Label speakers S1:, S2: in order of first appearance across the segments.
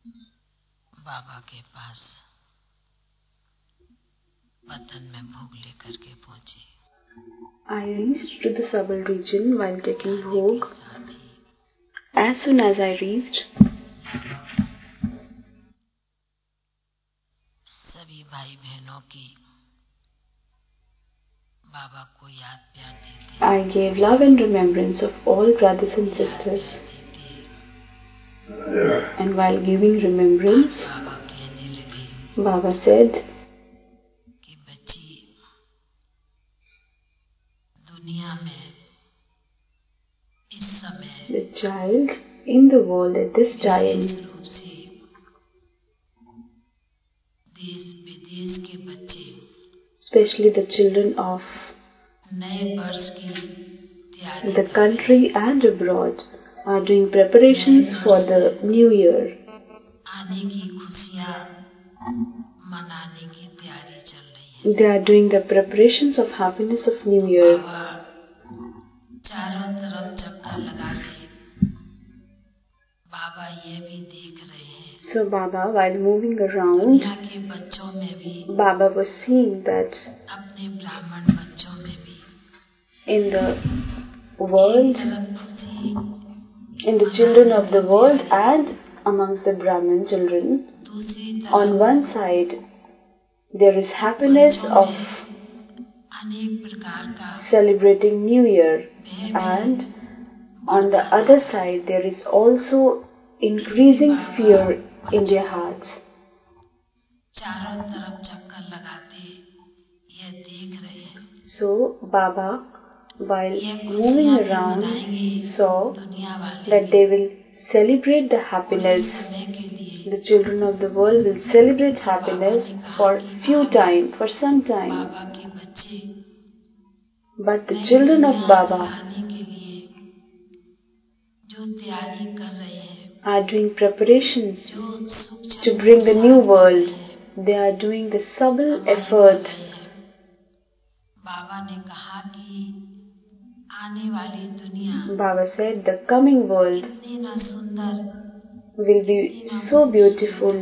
S1: बाबा के पास पतन में भोग लेकर के पहुंचे।
S2: I reached to the Sabal region while taking bhog. As soon as I reached,
S1: सभी भाई बहनों की बाबा को याद प्यार देते।
S2: I gave love and remembrance of all brothers and sisters. And while giving remembrance,
S1: बाबा कहने लगे,
S2: Baba said,
S1: कि बच्ची दुनिया में इस समय
S2: the child in the world at this time,
S1: विशेष रूप से देश विदेश के बच्चे
S2: especially the children of
S1: नए वर्ष की तैयारी
S2: the country and abroad, are doing preparations for the new year.
S1: आने की खुशियाँ मनाने की तैयारी चल रही है।
S2: They are doing the preparations of happiness of new year.
S1: बाबा चारों तरफ चक्कर लगाते, बाबा ये भी देख रहे हैं,
S2: So Baba, while moving around,
S1: दुनिया के बच्चों में भी,
S2: Baba was seeing that
S1: अपने ब्राह्मण बच्चों में भी
S2: in the world,
S1: तरफ खुशी,
S2: in the children of the world and amongst the Brahmin children,
S1: दूसरी
S2: on
S1: तरफ
S2: one side there is happiness of
S1: अनेक प्रकार का
S2: celebrating New Year, and on the other side there is also increasing fear in their hearts.
S1: चारों तरफ चक्कर लगाते ये देख रहे हैं।
S2: So Baba, while moving around, saw
S1: दुनिया वाले
S2: that they will celebrate the happiness.
S1: समय के लिए
S2: The children of the world will celebrate happiness for few time, for some time.
S1: बाबा के बच्चे
S2: But the children of Baba
S1: आने के लिए जो तैयारी कर रहे हैं,
S2: are doing preparations
S1: जो सुख
S2: to bring the new world. They are doing the subtle effort.
S1: बाबा ने कहा कि आने वाली दुनिया
S2: Baba said the coming world
S1: कितनी ना सुंदर,
S2: will be so beautiful.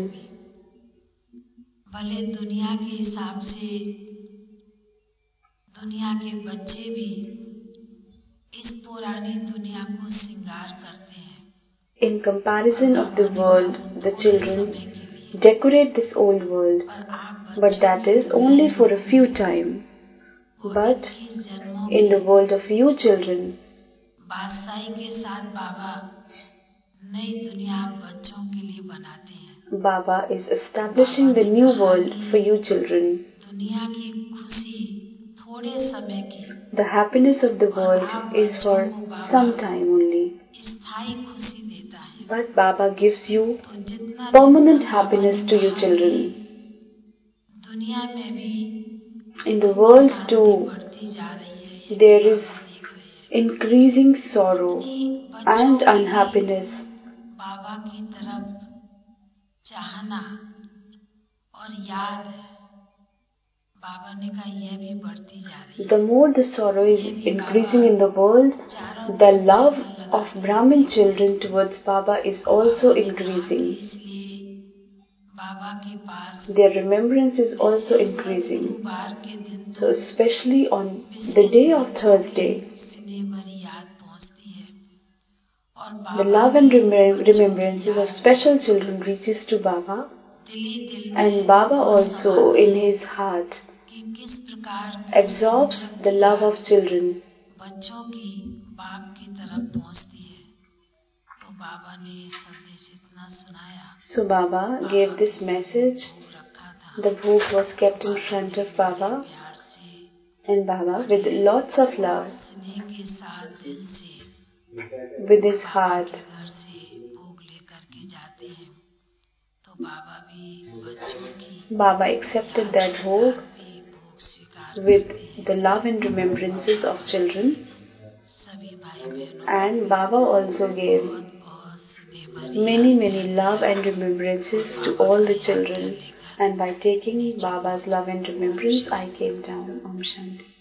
S1: भले दुनिया के हिसाब से दुनिया के बच्चे भी इस पुरानी दुनिया को श्रृंगार करते हैं।
S2: In comparison of the world, the children decorate this old world, but that is only for a few time. But in the world of you children,
S1: बादशाही के साथ बाबा नई दुनिया बच्चों के लिए बनाते हैं।
S2: Baba is establishing the new world for you children.
S1: दुनिया की खुशी थोड़े समय की,
S2: The happiness of the world is for some time only.
S1: स्थायी खुशी देता है।
S2: But Baba gives you
S1: तो जितना
S2: permanent happiness to you children.
S1: दुनिया में भी
S2: In the world too,
S1: बढ़ती जा रही है,
S2: there is
S1: देख रहे हैं।
S2: increasing sorrow and unhappiness.
S1: बाबा की तरफ चाहना और याद, बाबा ने कहा यह भी बढ़ती जा रही है।
S2: The more the sorrow is increasing in the world, the love of Brahmin children towards Baba is also increasing.
S1: इसलिए बाबा के पास
S2: Their remembrance is also increasing.
S1: गुरुवार के दिन
S2: So especially on the day of Thursday,
S1: स्नेह भरी याद पहुंचती है और
S2: the love and remembrances of special children reaches to Baba,
S1: दिली दिल
S2: and Baba also in his heart
S1: कि किस प्रकार
S2: absorbs the love of children.
S1: बच्चों की बाप की तरफ पहुंचती है। तो बाबा ने संदेश इतना सुनाया,
S2: So Baba gave this message.
S1: रखा था
S2: The book was kept in front of Baba,
S1: प्यार से,
S2: and Baba, with lots of love,
S1: स्नेह के साथ दिल से
S2: with his heart,
S1: घर से भोग लेकर के जाते हैं। तो बाबा भी बच्चों की
S2: Baba accepted that book
S1: भी भोग स्वीकार
S2: with the love and remembrances of children,
S1: सभी भाई बहनों
S2: and Baba also gave
S1: बहुत स्नेह भरी
S2: many love and remembrances to all the children. And by taking Baba's love and remembrance, I came down. Om Shanti.